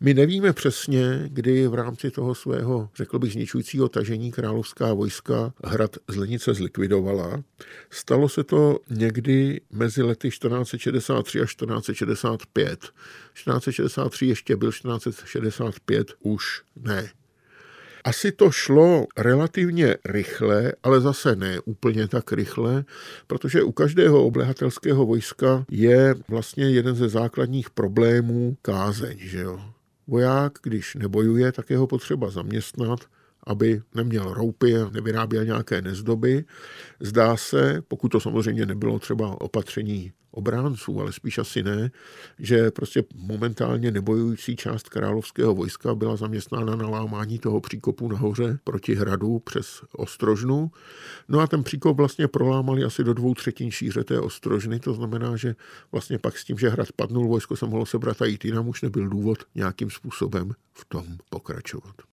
My nevíme přesně, kdy v rámci toho svého, řekl bych, zničujícího tažení královská vojska hrad Zlenice zlikvidovala. Stalo se to někdy mezi lety 1463 a 1465. 1463 ještě byl, 1465 už ne. Asi to šlo relativně rychle, ale zase ne úplně tak rychle, protože u každého obléhatelského vojska je vlastně jeden ze základních problémů kázeň, že jo. Voják, když nebojuje, tak je ho potřeba zaměstnat, aby neměl roupy a nevyráběl nějaké nezdoby. Zdá se, pokud to samozřejmě nebylo třeba opatření obránců, ale spíš asi ne, že prostě momentálně nebojující část královského vojska byla zaměstnána na lámání toho příkopu nahoře proti hradu přes Ostrožnu. No a ten příkop vlastně prolámali asi do 2/3 šíře té Ostrožny, to znamená, že vlastně pak s tím, že hrad padnul, vojsko se mohlo sebrat a jít jinam, už nebyl důvod nějakým způsobem v tom pokračovat.